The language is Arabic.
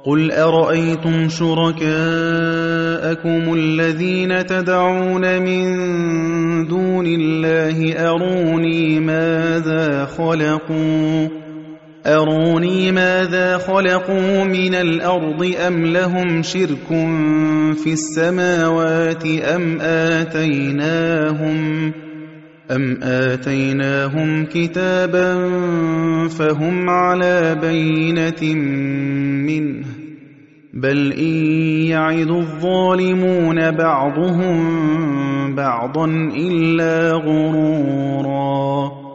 قُلْ أَرَأَيْتُمْ شُرَكَاءَكُمُ الَّذِينَ تَدْعُونَ مِن دُونِ اللَّهِ أَرُونِي مَاذَا خَلَقُوا مِنَ الْأَرْضِ أَمْ لَهُمْ شِرْكٌ فِي السَّمَاوَاتِ أَمْ آتَيْنَاهُمْ كِتَابًا فَهُمْ عَلَىٰ بَيِّنَةٍ مِّنْهُ ۚ بَلْ إِن يَعِدُ الظَّالِمُونَ بَعْضُهُم بَعْضًا إِلَّا غُرُورًا